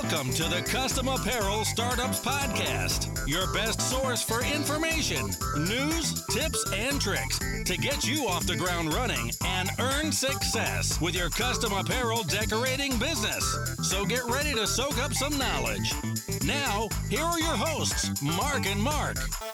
Welcome to the Custom Apparel Startups Podcast, your best source for information, news, tips, and tricks to get you off the ground running and earn success with your custom apparel decorating business. So get ready to soak up some knowledge. Now, here are your hosts, Mark and Mark.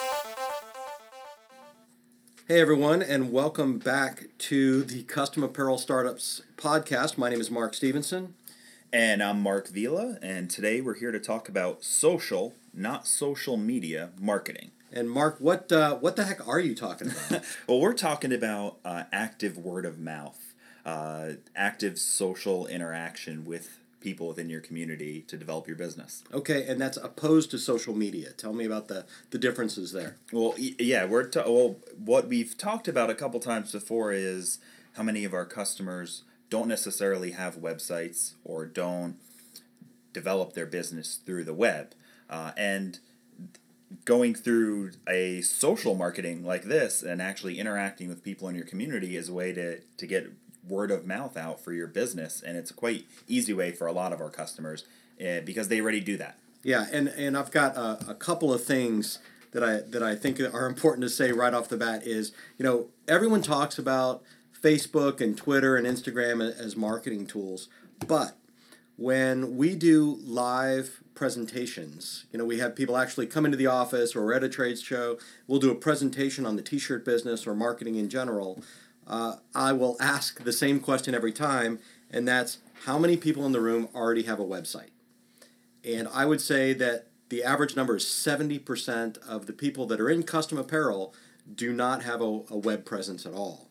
Hey everyone, and welcome back to the Custom Apparel Startups Podcast. My name is Mark Stevenson. And I'm Mark Vila, and today we're here to talk about social, not social media, marketing. And Mark, what the heck are you talking about? Well, we're talking about active word of mouth, active social interaction with people within your community to develop your business. Okay, and that's opposed to social media. Tell me about the differences there. Well, yeah, what we've talked about a couple times before is how many of our customers don't necessarily have websites or don't develop their business through the web. And going through a social marketing like this and actually interacting with people in your community is a way to get word of mouth out for your business. And it's a quite easy way for a lot of our customers because they already do that. Yeah, and I've got a couple of things that I think are important to say right off the bat is, everyone talks about Facebook and Twitter and Instagram as marketing tools, but when we do live presentations, we have people actually come into the office or we're at a trade show, we'll do a presentation on the t-shirt business or marketing in general. I will ask the same question every time, and that's how many people in the room already have a website? And I would say that the average number is 70% of the people that are in custom apparel do not have a web presence at all.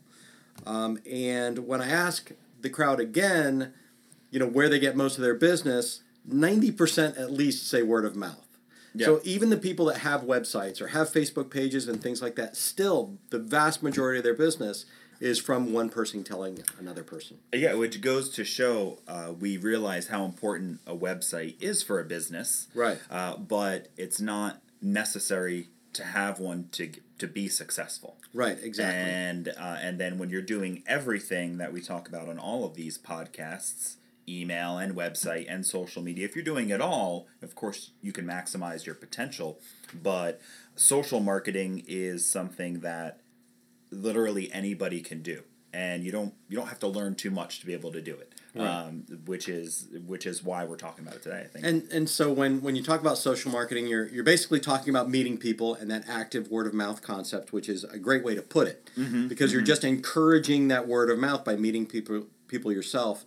And when I ask the crowd again, where they get most of their business, 90% at least say word of mouth. Yep. So even the people that have websites or have Facebook pages and things like that, still the vast majority of their business is from one person telling another person. Yeah, which goes to show we realize how important a website is for a business. Right. But it's not necessary to have one to be successful. Right, exactly. And then when you're doing everything that we talk about on all of these podcasts, email and website and social media, if you're doing it all, of course you can maximize your potential. But social marketing is something that literally anybody can do, and you don't have to learn too much to be able to do it. Right. Which is why we're talking about it today, I think. And so when you talk about social marketing, you're basically talking about meeting people and that active word of mouth concept, which is a great way to put it, because you're just encouraging that word of mouth by meeting people yourself.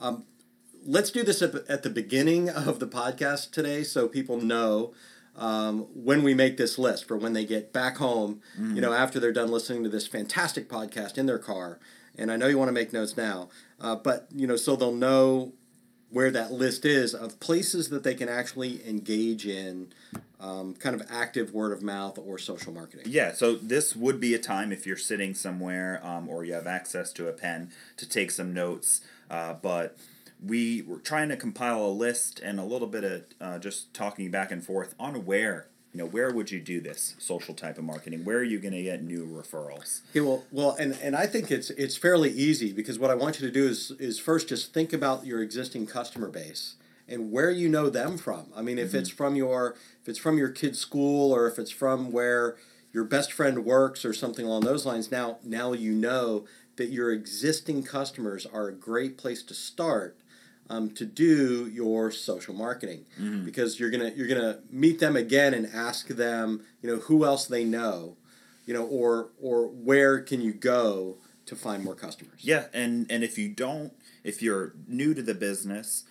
Let's do this at the beginning of the podcast today, so people know when we make this list for when they get back home, after they're done listening to this fantastic podcast in their car. And I know you want to make notes now, but so they'll know where that list is of places that they can actually engage in kind of active word of mouth or social marketing. Yeah, so this would be a time if you're sitting somewhere or you have access to a pen to take some notes, but we were trying to compile a list and a little bit of just talking back and forth on where would you do this social type of marketing? Where are you going to get new referrals? Yeah, well, and I think it's fairly easy, because what I want you to do is first just think about your existing customer base and where you know them from. I mean, if it's from your kid's school, or if it's from where your best friend works or something along those lines, now you know that your existing customers are a great place to start to do your social marketing, because you're gonna meet them again and ask them, who else they know, or where can you go to find more customers. Yeah, and if you're new to the business,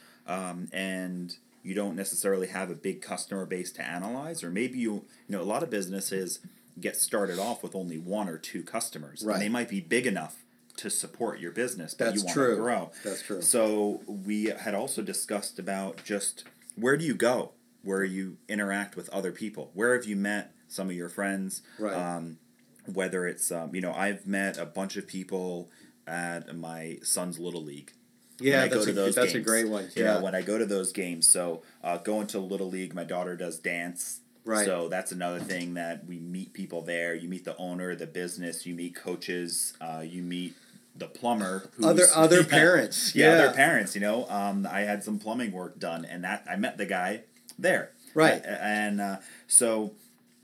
and you don't necessarily have a big customer base to analyze, or maybe a lot of businesses get started off with only one or two customers, right, and they might be big enough to support your business, but That's you want true. to grow. That's true. So we had also discussed about just where do you go, where you interact with other people, where have you met some of your friends, right? Whether it's I've met a bunch of people at my son's Little League. Yeah, that's a great one. Yeah, when I go to those games, so going to Little League, my daughter does dance. Right. So that's another thing that we meet people there. You meet the owner of the business. You meet coaches. You meet the plumber. Other parents. Yeah, other parents, I had some plumbing work done, and that I met the guy there. Right. So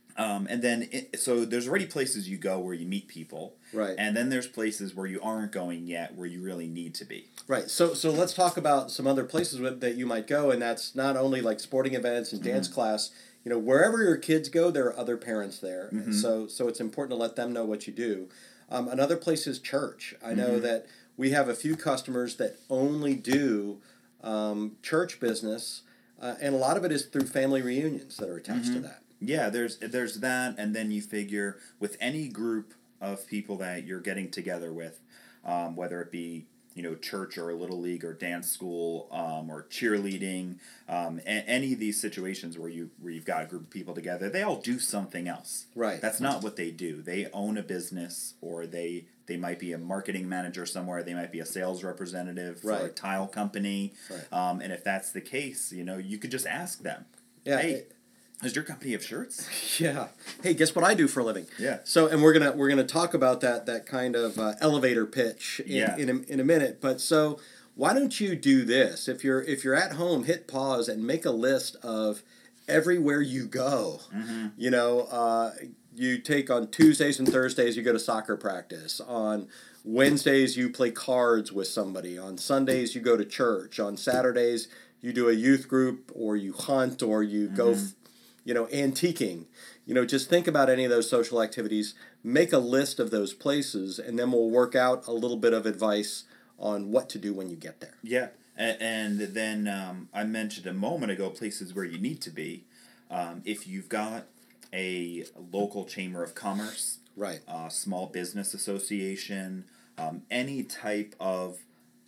there's already places you go where you meet people. Right. And then there's places where you aren't going yet where you really need to be. Right. So let's talk about some other places that you might go, and that's not only like sporting events and dance class. Wherever your kids go, there are other parents there. Mm-hmm. So it's important to let them know what you do. Another place is church. I know that we have a few customers that only do church business, and a lot of it is through family reunions that are attached to that. Yeah, there's that, and then you figure with any group of people that you're getting together with, whether it be church or a little league or dance school or cheerleading, any of these situations where you've got a group of people together, they all do something else. Right. That's not what they do. They own a business, or they might be a marketing manager somewhere. They might be a sales representative for a tile company. Right. And if that's the case, you could just ask them. Yeah. Hey, does your company have shirts? Yeah. Hey, guess what I do for a living? Yeah. So, and we're gonna talk about that kind of elevator pitch in a minute. But so, why don't you do this? If you're at home, hit pause and make a list of everywhere you go. Mm-hmm. You take on Tuesdays and Thursdays, you go to soccer practice. On Wednesdays, you play cards with somebody. On Sundays, you go to church. On Saturdays, you do a youth group, or you hunt, or you go. Antiquing. Just think about any of those social activities, make a list of those places, and then we'll work out a little bit of advice on what to do when you get there. Yeah, and then I mentioned a moment ago places where you need to be. If you've got a local chamber of commerce, right, small business association, any type of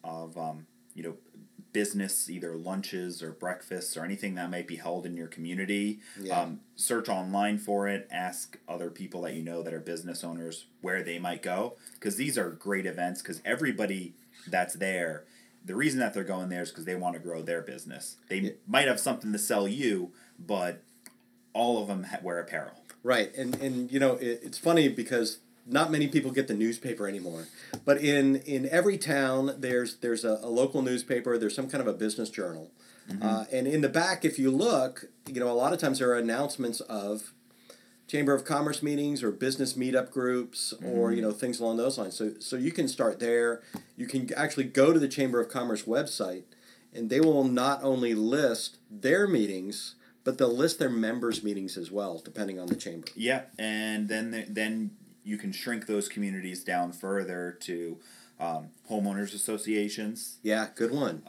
business, either lunches or breakfasts or anything that might be held in your community. Yeah. Search online for it. Ask other people that that are business owners where they might go, because these are great events, because everybody that's there, the reason that they're going there is because they want to grow their business. They might have something to sell you, but all of them wear apparel. Right. And it's funny because not many people get the newspaper anymore, but in every town there's a local newspaper. There's some kind of a business journal, and in the back, if you look, a lot of times there are announcements of Chamber of Commerce meetings or business meetup groups, or things along those lines. So you can start there. You can actually go to the Chamber of Commerce website, and they will not only list their meetings, but they'll list their members' meetings as well, depending on the chamber. Yeah, and then you can shrink those communities down further to homeowners associations. Yeah, good one.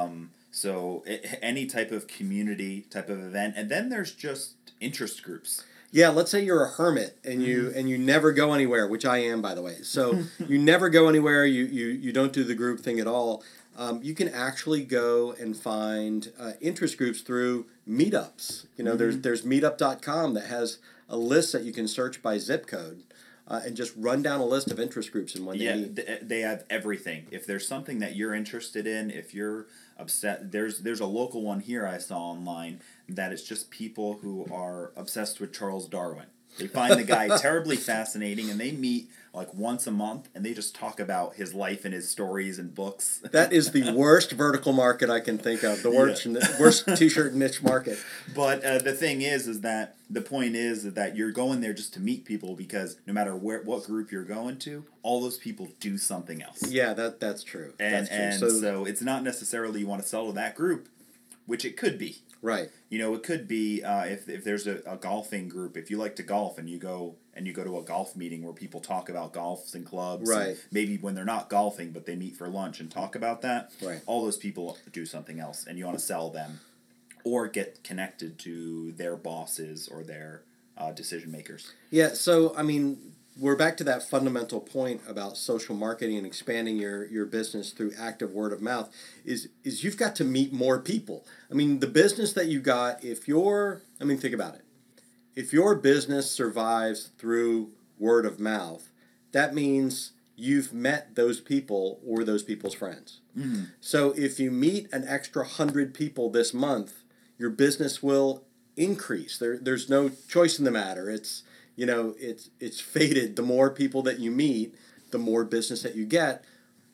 So any type of community type of event, and then there's just interest groups. Yeah, let's say you're a hermit and you never go anywhere, which I am, by the way. So you never go anywhere. You don't do the group thing at all. You can actually go and find interest groups through meetups. There's meetup.com that has a list that you can search by zip code. And just run down a list of interest groups and when they meet. They have everything. If there's something that you're interested in, if you're upset, there's a local one here I saw online that it's just people who are obsessed with Charles Darwin. They find the guy terribly fascinating, and they meet like once a month, and they just talk about his life and his stories and books. That is the worst vertical market I can think of. The worst t-shirt niche market. But the thing is that the point is that you're going there just to meet people, because no matter what group you're going to, all those people do something else. Yeah, that's true. And so it's not necessarily you want to sell to that group, which it could be. Right. It could be if there's a golfing group. If you like to golf and you go to a golf meeting where people talk about golfs and clubs. Right. And maybe when they're not golfing, but they meet for lunch and talk about that. Right. All those people do something else, and you want to sell them, or get connected to their bosses or their decision makers. Yeah. So we're back to that fundamental point about social marketing and expanding your business through active word of mouth is you've got to meet more people. The business that you got, think about it. If your business survives through word of mouth, that means you've met those people or those people's friends. Mm-hmm. So if you meet an extra 100 people this month, your business will increase. There's no choice in the matter. It's fated. The more people that you meet, the more business that you get.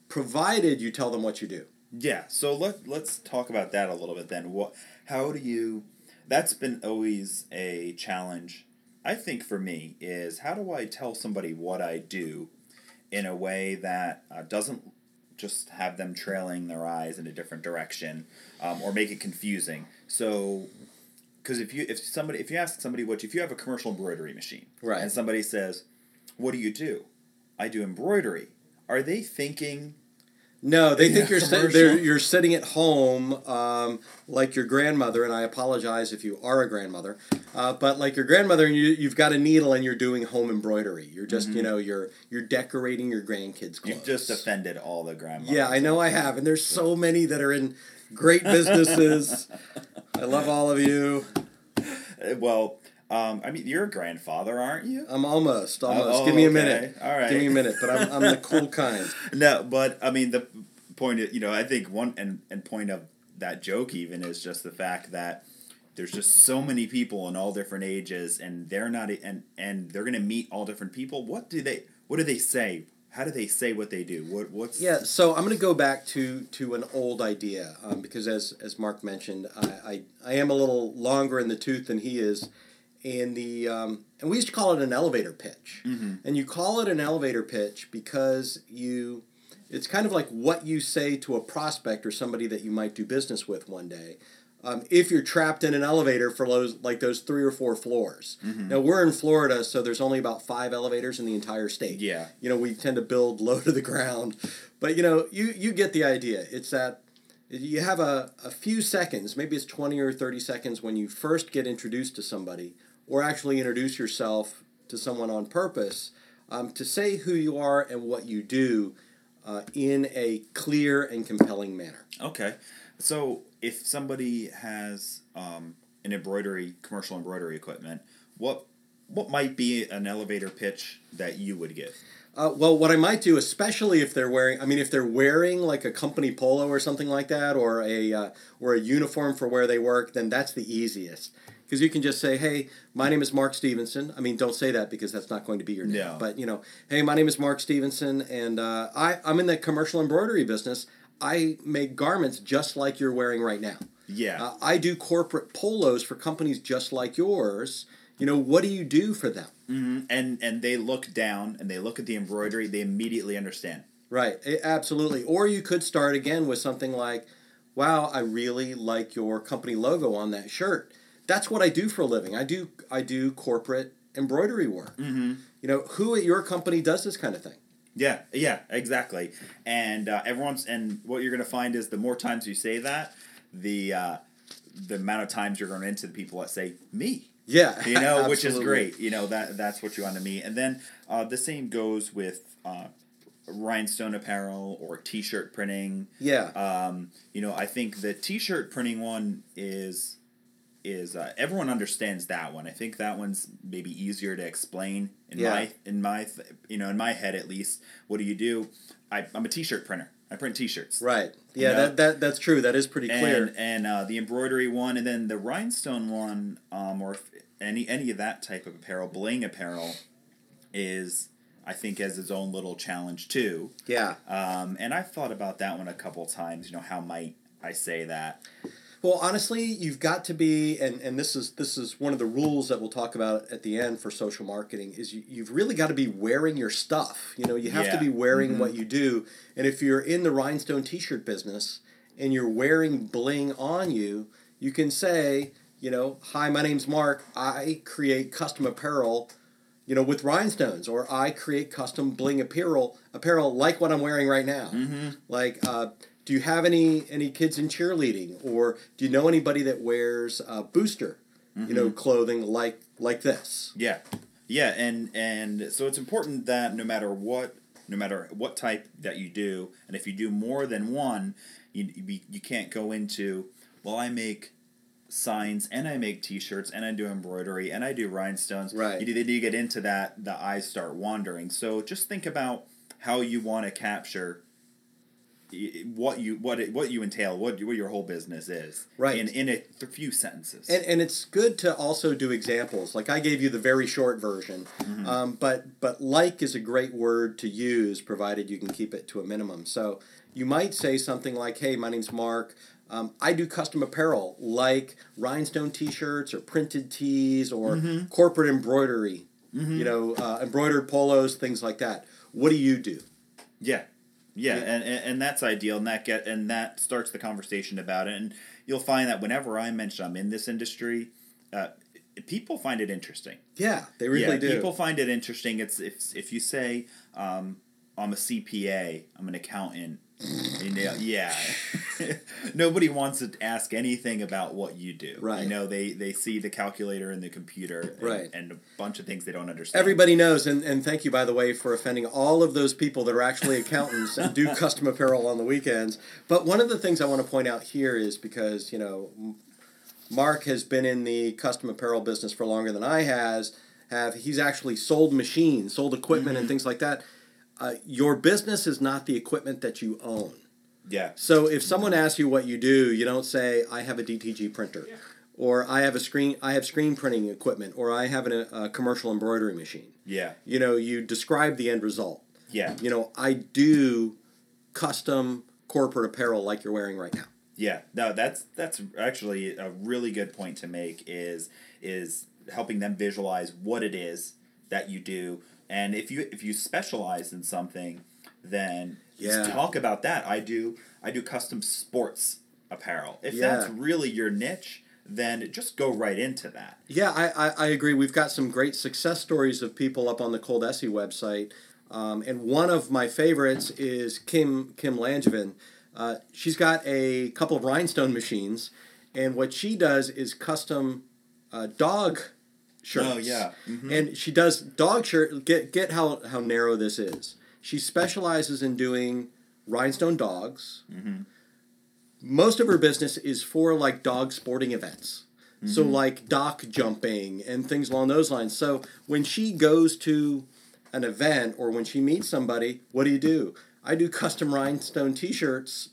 provided you tell them what you do. Yeah, so let's talk about that a little bit then. How do you? That's been always a challenge. I think for me is how do I tell somebody what I do in a way that doesn't just have them trailing their eyes in a different direction, or make it confusing. So, because if you ask somebody if you have a commercial embroidery machine, right, and somebody says, "What do you do?" I do embroidery. Are they thinking? No, they think you're sitting at home like your grandmother, and I apologize if you are a grandmother, but like your grandmother, and you've got a needle and you're doing home embroidery. You're just you're decorating your grandkids' clothes. You've just offended all the grandmothers. Yeah, I know I have, and there's so many that are in great businesses. I love all of you. Well, I mean, you're a grandfather, aren't you? I'm almost. Give me a minute. All right. Give me a minute, but I'm the cool kind. No, but I mean the point. I think one and point of that joke even is just the fact that there's just so many people in all different ages, and they're not and they're going to meet all different people. What do they say? How do they say what they do? What's Yeah, so I'm going to go back to an old idea because as Mark mentioned, I am a little longer in the tooth than he is. And and we used to call it an elevator pitch. Mm-hmm. And you call it an elevator pitch because it's kind of like what you say to a prospect or somebody that you might do business with one day. If you're trapped in an elevator for those 3 or 4 floors. Mm-hmm. Now, we're in Florida, so there's only about 5 elevators in the entire state. Yeah. We tend to build low to the ground. But, you get the idea. It's that you have a few seconds, maybe it's 20 or 30 seconds when you first get introduced to somebody, or actually introduce yourself to someone on purpose, to say who you are and what you do in a clear and compelling manner. Okay. So if somebody has an commercial embroidery equipment, what might be an elevator pitch that you would give? Well, what I might do, especially if they're wearing like a company polo or something like that, or a uniform for where they work, then that's the easiest. Because you can just say, hey, my name is Mark Stevenson. I mean, don't say that because that's not going to be your name. No. But, hey, my name is Mark Stevenson, and I'm in the commercial embroidery business. I make garments just like you're wearing right now. Yeah. I do corporate polos for companies just like yours. What do you do for them? Mm-hmm. And they look down, and they look at the embroidery. They immediately understand. Right. Absolutely. Or you could start again with something like, wow, I really like your company logo on that shirt. That's what I do for a living. I do corporate embroidery work. Mm-hmm. Who at your company does this kind of thing? Yeah, exactly. And what you're going to find is the more times you say that, the amount of times you're going to run into the people that say me. Yeah, which is great. That's what you want to meet. And then the same goes with rhinestone apparel or T-shirt printing. Yeah. I think the T-shirt printing one is everyone understands that one. I think that one's maybe easier to explain in my head at least. What do you do? I'm a T-shirt printer. I print T-shirts. Right. Yeah, that's true. That is pretty clear. And the embroidery one, and then the rhinestone one, or any of that type of apparel, bling apparel, is I think has its own little challenge too. Yeah. And I've thought about that one a couple times. How might I say that? Well, honestly, you've got to be, and this is one of the rules that we'll talk about at the end for social marketing, is you've really got to be wearing your stuff. You have to be wearing what you do. And if you're in the rhinestone T-shirt business and you're wearing bling on you, you can say, hi, my name's Mark. I create custom apparel, with rhinestones, or I create custom bling apparel like what I'm wearing right now. Mm-hmm. Like, do you have any kids in cheerleading, or do you know anybody that wears booster, clothing like this? Yeah, and so it's important that no matter what type that you do, and if you do more than one, you can't go into, well, I make signs and I make T-shirts and I do embroidery and I do rhinestones. Right. You get into that, the eyes start wandering. So just think about how you want to capture what you entail, what your whole business is, right? In a few sentences. And it's good to also do examples. Like I gave you the very short version, but like is a great word to use, provided you can keep it to a minimum. So you might say something like, "Hey, my name's Mark. I do custom apparel like rhinestone T-shirts or printed tees or corporate embroidery, embroidered polos, things like that. What do you do?" Yeah, and that's ideal, and that starts the conversation about it. And you'll find that whenever I mention I'm in this industry, people find it interesting. Yeah, they really do. People find it interesting. It's if you say I'm a CPA, I'm an accountant. Nobody wants to ask anything about what you do. Right. They see the calculator and the computer and a bunch of things they don't understand. Everybody knows, and thank you, by the way, for offending all of those people that are actually accountants and do custom apparel on the weekends. But one of the things I want to point out here is because, Mark has been in the custom apparel business for longer than I have. He's actually sold machines, sold equipment and things like that. Your business is not the equipment that you own. Yeah. So if someone asks you what you do, you don't say, "I have a DTG printer," or I have screen printing equipment, or I have a commercial embroidery machine. Yeah. You describe the end result. Yeah. I do custom corporate apparel like you're wearing right now. Yeah. No, that's actually a really good point to make is helping them visualize what it is that you do. And if you specialize in something, then talk about that. I do custom sports apparel. If that's really your niche, then just go right into that. Yeah, I agree. We've got some great success stories of people up on the Cold Essie website. And one of my favorites is Kim Langevin. She's got a couple of rhinestone machines, and what she does is custom dog shirts. Oh, yeah. Mm-hmm. And she does dog shirt. Get how narrow this is. She specializes in doing rhinestone dogs. Mm-hmm. Most of her business is for like dog sporting events. Mm-hmm. So like dock jumping and things along those lines. So when she goes to an event or when she meets somebody, what do? I do custom rhinestone T-shirts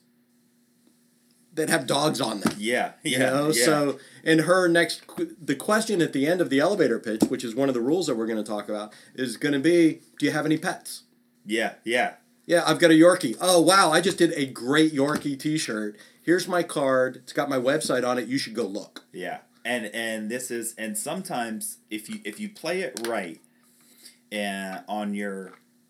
that have dogs on them. Yeah. So in her the question at the end of the elevator pitch, which is one of the rules that we're going to talk about, is going to be, do you have any pets? Yeah. Yeah, I've got a Yorkie. Oh, wow, I just did a great Yorkie T-shirt. Here's my card. It's got my website on it. You should go look. Yeah. And this is, and sometimes if you play it right, on your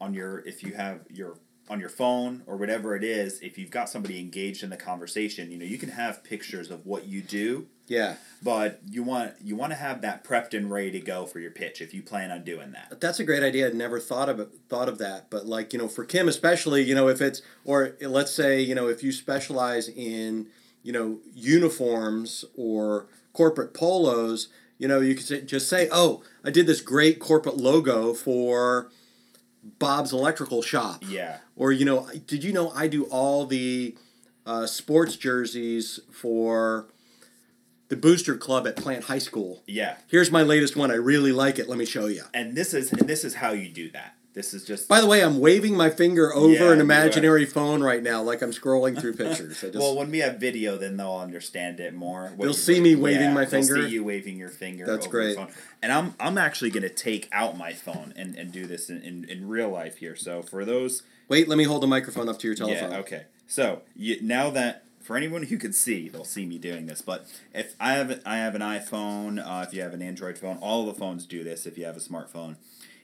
phone or whatever it is, if you've got somebody engaged in the conversation, you can have pictures of what you do. Yeah. But you want to have that prepped and ready to go for your pitch if you plan on doing that. That's a great idea. I'd never thought of that. But like, for Kim especially, if it's, or let's say, if you specialize in, uniforms or corporate polos, you could just say, "Oh, I did this great corporate logo for Bob's Electrical Shop." Yeah. Or, did you know I do all the sports jerseys for the Booster Club at Plant High School? Yeah. Here's my latest one. I really like it. Let me show you. And this is how you do that. This is just... By the way, I'm waving my finger over an imaginary phone right now like I'm scrolling through pictures. Well, when we have video, then they'll understand it more. They'll see me waving my finger? They'll see you waving your finger. That's over great. the phone. And I'm actually going to take out my phone and do this in real life here. So for those... Wait, let me hold the microphone up to your telephone. Yeah, okay. So now that... For anyone who can see, they'll see me doing this. But if I have an iPhone, if you have an Android phone, all the phones do this if you have a smartphone.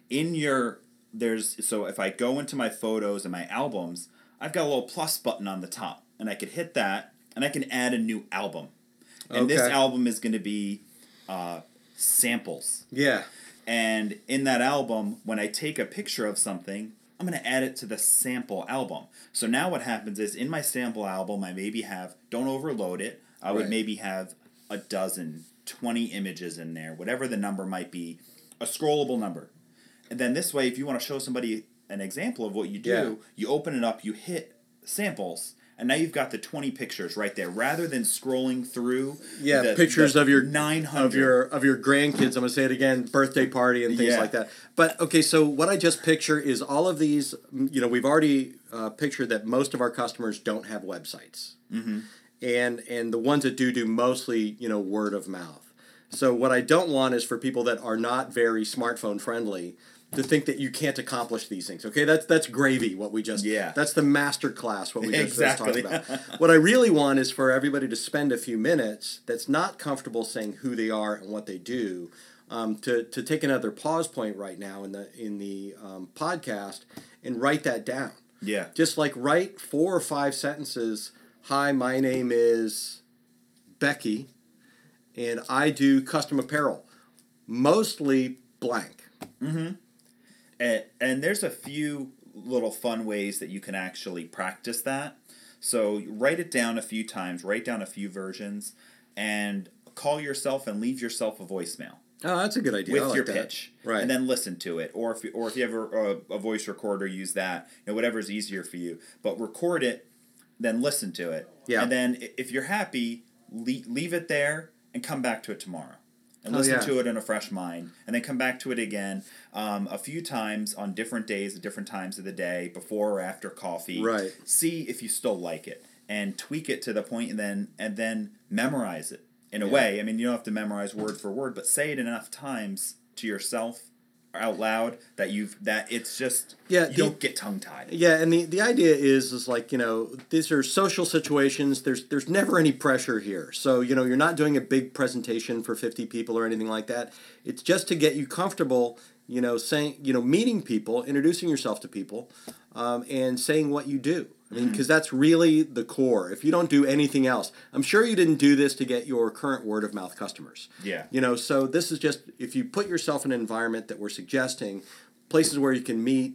So if I go into my photos and my albums, I've got a little plus button on the top. And I could hit that, and I can add a new album. And this album is going to be samples. Yeah. And in that album, when I take a picture of something, I'm going to add it to the sample album. So now what happens is, in my sample album, I maybe don't overload it, I would maybe have a dozen, 20 images in there, whatever the number might be, a scrollable number. And then this way, if you want to show somebody an example of what you do, you open it up, you hit samples, and now you've got the 20 pictures right there, rather than scrolling through pictures of your 900 of your grandkids. I'm gonna say it again, birthday party and things like that. But okay, so what I just picture is all of these. We've already pictured that most of our customers don't have websites, and the ones that do mostly word of mouth. So what I don't want is for people that are not very smartphone friendly to think that you can't accomplish these things. Okay, that's gravy. What we just that's the master class. What we just talked about. What I really want is for everybody to spend a few minutes that's not comfortable saying who they are and what they do, to take another pause point right now in the podcast and write that down. Yeah, just like write 4 or 5 sentences. Hi, my name is Becky, and I do custom apparel, mostly blank. Mm-hmm. And there's a few little fun ways that you can actually practice that. So write it down a few times, write down a few versions, and call yourself and leave yourself a voicemail. Oh, that's a good idea. With I like your that. pitch, right? And then listen to it, or if you have a voice recorder, use that. Whatever's easier for you. But record it, then listen to it. Yeah. And then if you're happy, leave it there and come back to it tomorrow. And listen to it in a fresh mind, and then come back to it again a few times on different days at different times of the day, before or after coffee. Right. See if you still like it, and tweak it to the point, and then memorize it in a way. I mean, you don't have to memorize word for word, but say it enough times to yourself out loud that it's just you don't get tongue tied. Yeah, and the idea is like, these are social situations. There's never any pressure here. So, you're not doing a big presentation for 50 people or anything like that. It's just to get you comfortable, saying, meeting people, introducing yourself to people, and saying what you do. I mean, because that's really the core. If you don't do anything else, I'm sure you didn't do this to get your current word of mouth customers. Yeah. So this is just, if you put yourself in an environment that we're suggesting, places where you can meet,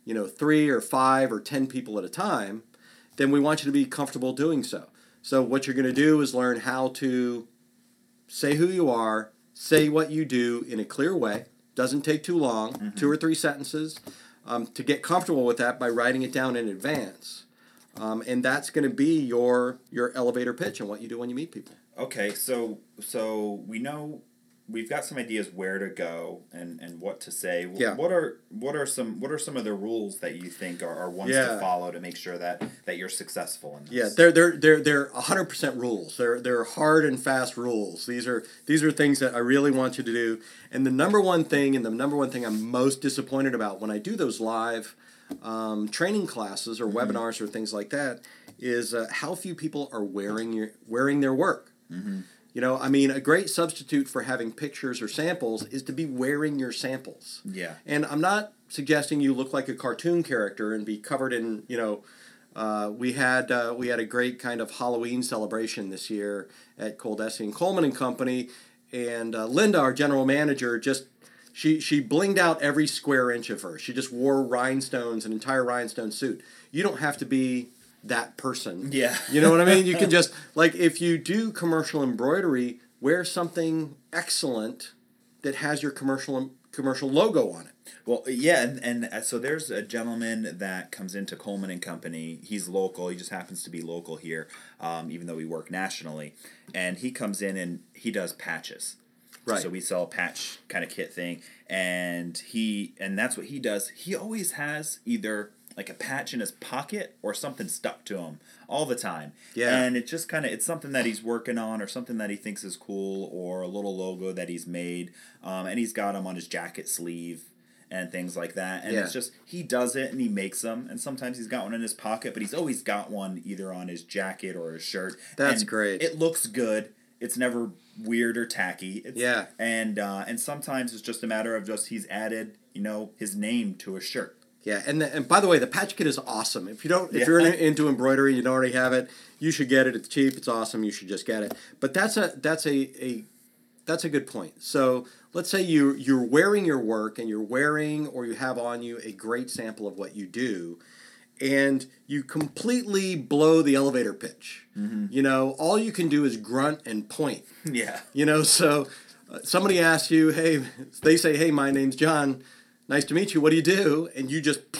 3 or 5 or 10 people at a time, then we want you to be comfortable doing so. So what you're going to do is learn how to say who you are, say what you do in a clear way. Doesn't take too long, 2 or 3 sentences, to get comfortable with that by writing it down in advance. And that's going to be your elevator pitch and what you do when you meet people. Okay, so we know we've got some ideas where to go and what to say. Yeah. What are some of the rules that you think are ones to follow to make sure that you're successful in this? Yeah, they're 100% rules. They're hard and fast rules. These are things that I really want you to do. And the number one thing I'm most disappointed about when I do those live training classes or webinars or things like that is how few people are wearing their work. A great substitute for having pictures or samples is to be wearing your samples. Yeah. And I'm not suggesting you look like a cartoon character and be covered in, we had a great kind of Halloween celebration this year at Coldesi and Coleman and Company, and Linda, our general manager, She blinged out every square inch of her. She just wore rhinestones, an entire rhinestone suit. You don't have to be that person. Yeah. You know what I mean? You can just, like, if you do commercial embroidery, wear something excellent that has your commercial logo on it. Well, yeah, and so there's a gentleman that comes into Coleman and Company. He's local. He just happens to be local here, even though we work nationally. And he comes in and he does patches. Right. So we sell a patch kind of kit thing, and that's what he does. He always has either like a patch in his pocket or something stuck to him all the time. Yeah. And it's just it's something that he's working on or something that he thinks is cool or a little logo that he's made, and he's got them on his jacket sleeve and things like that. And it's just, he does it and he makes them, and sometimes he's got one in his pocket, but he's always got one either on his jacket or his shirt. That's great. It looks good. It's never weird or tacky. Yeah. And sometimes it's just a matter of just he's added, his name to a shirt. Yeah, and by the way, the patch kit is awesome. If you're into embroidery, you don't already have it, you should get it. It's cheap, it's awesome. You should just get it. But that's a good point. So let's say you're wearing your work and you're wearing or you have on you a great sample of what you do, and you completely blow the elevator pitch. Mm-hmm. All you can do is grunt and point. Yeah. So somebody asks you, they say, hey, my name's John. Nice to meet you. What do you do? And you just point.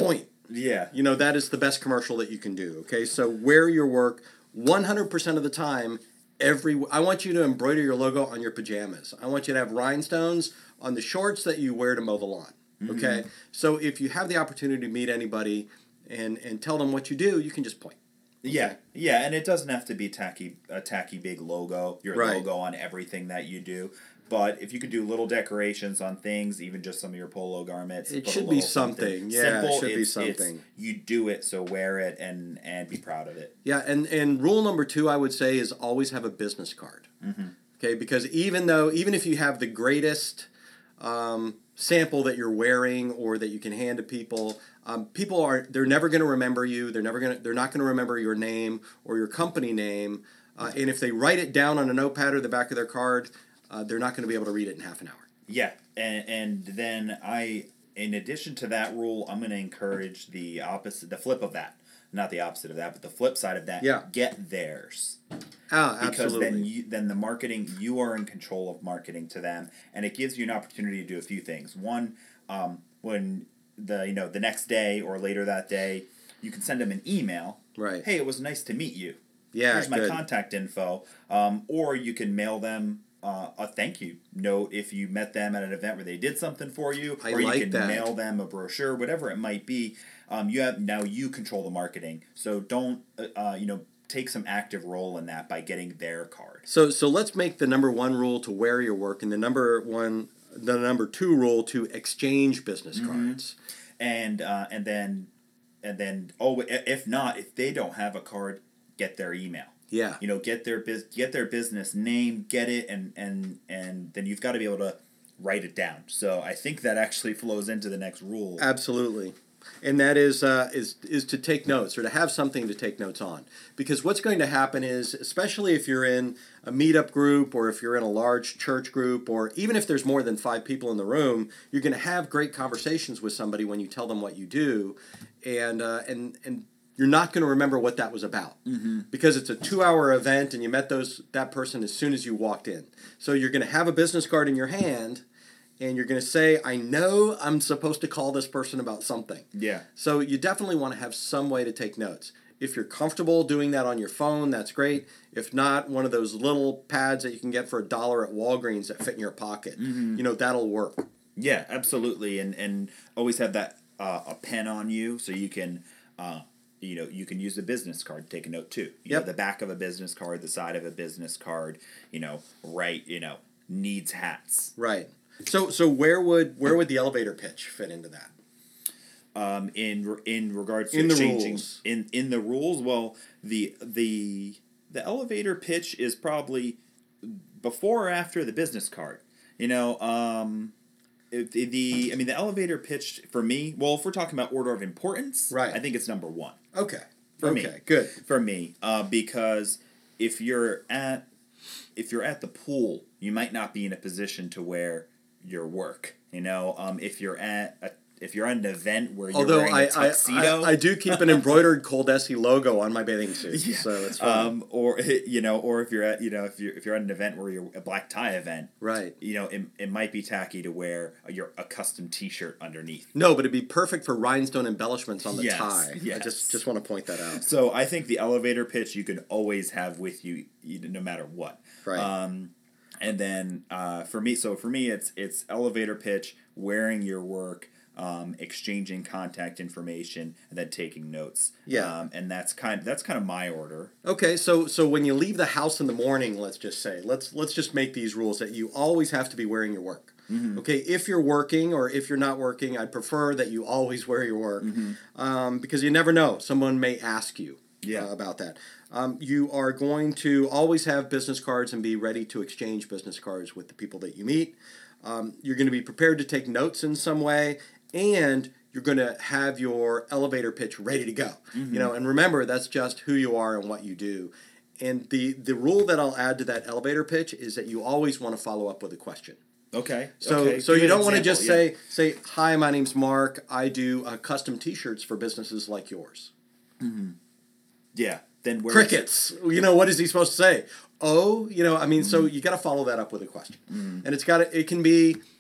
Yeah. You know, that is the best commercial that you can do. Okay, so wear your work 100% of the time. I want you to embroider your logo on your pajamas. I want you to have rhinestones on the shorts that you wear to mow the lawn. Okay, so if you have the opportunity to meet anybody and tell them what you do, you can just point. Yeah, yeah, and it doesn't have to be a tacky big logo, your logo on everything that you do. But if you could do little decorations on things, even just some of your polo garments, it should be something. Yeah, simple, it should be something. You do it, so wear it and be proud of it. Yeah, and rule number 2, I would say, is always have a business card. Okay, because even if you have the greatest sample that you're wearing or that you can hand to people, they're never going to remember you. They're not going to remember your name or your company name. And if they write it down on a notepad or the back of their card, they're not going to be able to read it in half an hour. Yeah, and then in addition to that rule, I'm going to encourage the flip of that. Not the opposite of that, but the flip side of that. Yeah. Get theirs. Absolutely. Because then the marketing, you are in control of marketing to them, and it gives you an opportunity to do a few things. One, when the next day or later that day, you can send them an email. Right. Hey, it was nice to meet you. Yeah. Here's my contact info. Or you can mail them a thank you note if you met them at an event where they did something for you, or you can mail them a brochure, whatever it might be. You control the marketing, so don't take some active role in that by getting their card. So let's make the number 1 rule to wear your work, and the number 2 rule to exchange business cards. And then if they don't have a card, get their email. Yeah. Get their business name, get it, and then you've got to be able to write it down. So I think that actually flows into the next rule. Absolutely. And that is to take notes, or to have something to take notes on. Because what's going to happen is, especially if you're in a meetup group, or if you're in a large church group, or even if there's more than 5 people in the room, you're going to have great conversations with somebody when you tell them what you do, and you're not going to remember what that was about, because it's a 2-hour event and you met that person as soon as you walked in. So you're going to have a business card in your hand, and you're going to say, I know I'm supposed to call this person about something. Yeah. So you definitely want to have some way to take notes. If you're comfortable doing that on your phone, that's great. If not, one of those little pads that you can get for $1 at Walgreens that fit in your pocket, that'll work. Yeah, absolutely. And always have that a pen on you, so you can you can use the business card to take a note too. The back of a business card, the side of a business card, needs hats. Right. So where would the elevator pitch fit into that? In regards to in exchanging the rules. in the rules, well, the elevator pitch is probably before or after the business card. The elevator pitch for me, well, if we're talking about order of importance, right, I think it's number 1. Okay. For me. Good. For me, because if you're at the pool, you might not be in a position to wear your work. If you're at an event where you're wearing a tuxedo. I do keep an embroidered Coldesi logo on my bathing suit, so that's fine. Or if you're at if you're at an event where you're a black tie event, right? It might be tacky to wear a custom T-shirt underneath. No, but it'd be perfect for rhinestone embellishments on the tie. Yes. I just want to point that out. So I think the elevator pitch you can always have with you, no matter what. Right. And then for me, it's elevator pitch, wearing your work, exchanging contact information, and then taking notes. Yeah. And that's kind of my order. Okay, so when you leave the house in the morning, let's just make these rules that you always have to be wearing your work. Mm-hmm. Okay, if you're working or if you're not working, I'd prefer that you always wear your work, because you never know. Someone may ask you about that. You are going to always have business cards and be ready to exchange business cards with the people that you meet. You're going to be prepared to take notes in some way, and you're going to have your elevator pitch ready to go. Mm-hmm. And remember, that's just who you are and what you do. And the rule that I'll add to that elevator pitch is that you always want to follow up with a question. Okay. So you don't want to just say, hi, my name's Mark. I do custom T-shirts for businesses like yours. Mm-hmm. Yeah. Then crickets. What is he supposed to say? So you got to follow that up with a question. Mm-hmm. And it can be,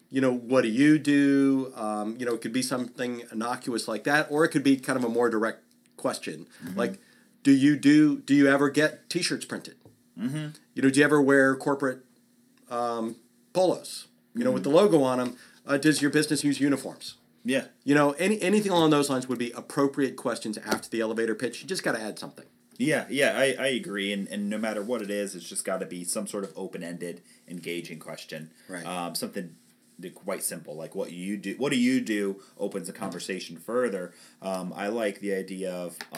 what do you do? It could be something innocuous like that, or it could be kind of a more direct question, like, do you ever get T-shirts printed? Do you ever wear corporate polos? With the logo on them. Does your business use uniforms? Yeah. Anything along those lines would be appropriate questions after the elevator pitch. You just got to add something. Yeah, I agree, and no matter what it is, it's just got to be some sort of open-ended, engaging question. Right. Something quite simple, like what do you do opens the conversation further. I like the idea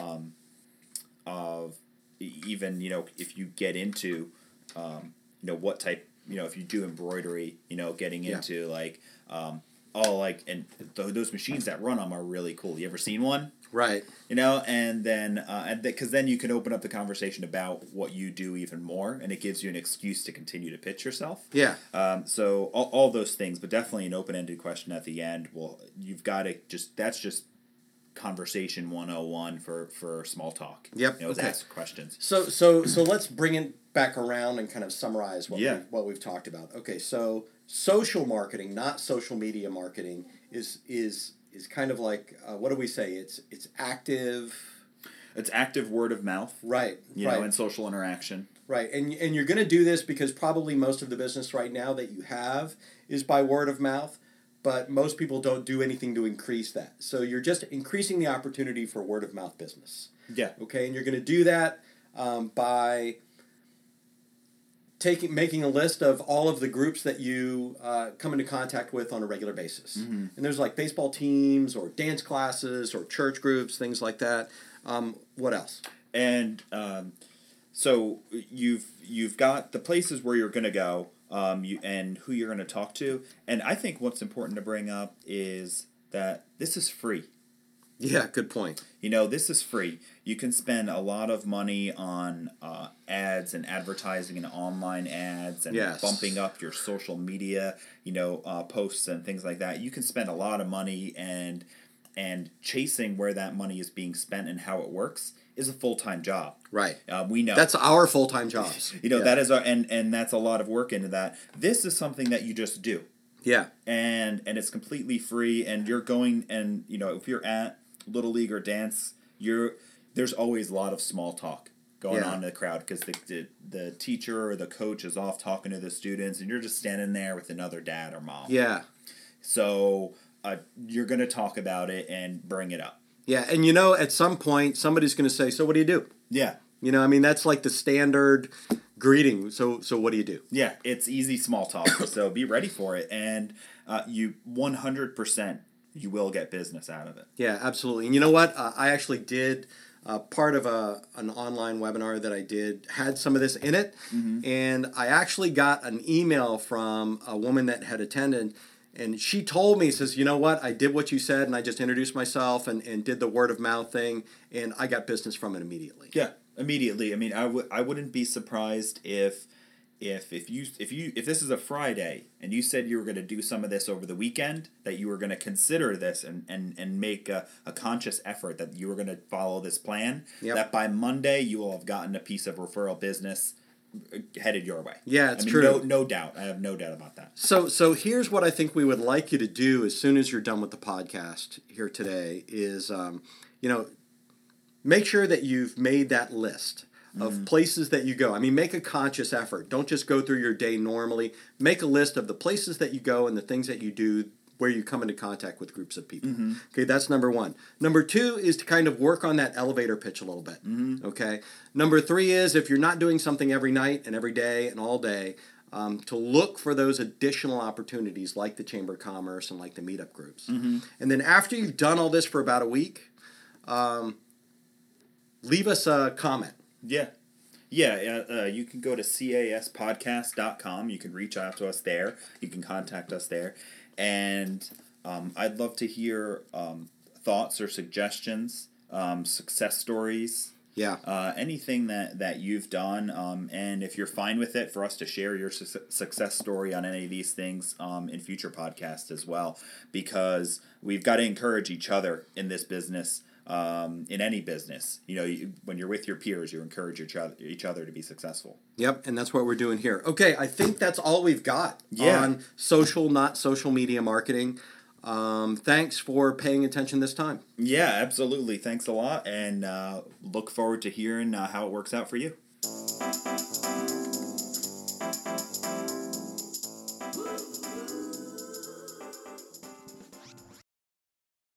of even, if you get into, what type, if you do embroidery, getting into like, and those machines that run them are really cool. You ever seen one? Right. And then, because then you can open up the conversation about what you do even more, and it gives you an excuse to continue to pitch yourself. Yeah. So all those things, but definitely an open-ended question at the end. Well, you've got to that's just conversation 101 for small talk. Yep. Okay. Ask questions. So let's bring it back around and kind of summarize what we've talked about. Okay. So social marketing, not social media marketing, is kind of like, what do we say? It's active. It's active word of mouth. Right. And social interaction. Right. And you're going to do this because probably most of the business right now that you have is by word of mouth, but most people don't do anything to increase that. So you're just increasing the opportunity for word of mouth business. Yeah. Okay. And you're going to do that by making a list of all of the groups that you come into contact with on a regular basis. And there's like baseball teams or dance classes or church groups, things like that. What else? And so you've got the places where you're going to go, and who you're going to talk to. And I think what's important to bring up is that this is free. Yeah, good point. This is free. You can spend a lot of money on ads and advertising and online ads and bumping up your social media, posts and things like that. You can spend a lot of money, and chasing where that money is being spent and how it works is a full-time job. Right. We know. That's our full-time jobs. That is and that's a lot of work into that. This is something that you just do. Yeah. And it's completely free, and you're going, and if you're at Little League or dance, there's always a lot of small talk going on in the crowd because the teacher or the coach is off talking to the students, and you're just standing there with another dad or mom. Yeah. So you're going to talk about it and bring it up. Yeah, and at some point somebody's going to say, "So what do you do?" Yeah. That's like the standard greeting. So what do you do? Yeah, it's easy small talk. So be ready for it, and you 100%. You will get business out of it. Yeah, absolutely. And you know what? I actually did part of an online webinar that I did had some of this in it. And I actually got an email from a woman that had attended, and she told me, says, "You know what? I did what you said, and I just introduced myself and did the word of mouth thing, and I got business from it immediately." Yeah, immediately. I mean, I wouldn't be surprised if this is a Friday and you said you were going to do some of this over the weekend, that you were going to consider this and make a conscious effort that you were going to follow this plan, that by Monday you will have gotten a piece of referral business headed your way. Yeah, it's true. No doubt. I have no doubt about that. So here's what I think we would like you to do as soon as you're done with the podcast here today is, make sure that you've made that list of places that you go. I mean, make a conscious effort. Don't just go through your day normally. Make a list of the places that you go and the things that you do where you come into contact with groups of people. Okay, that's number one. Number two is to kind of work on that elevator pitch a little bit. Okay. Number three is, if you're not doing something every night and every day and all day, to look for those additional opportunities like the Chamber of Commerce and like the meetup groups. And then after you've done all this for about a week, leave us a comment. Yeah. You can go to caspodcast.com. You can reach out to us there. You can contact us there. And I'd love to hear thoughts or suggestions, success stories. Yeah. Anything that you've done. And if you're fine with it, for us to share your success story on any of these things in future podcasts as well. Because we've got to encourage each other in this business. in any business. When you're with your peers, you encourage each other to be successful. Yep, and that's what we're doing here. Okay, I think that's all we've got Yeah. on social, not social media marketing. Thanks for paying attention this time. Yeah, absolutely. Thanks a lot, and look forward to hearing how it works out for you.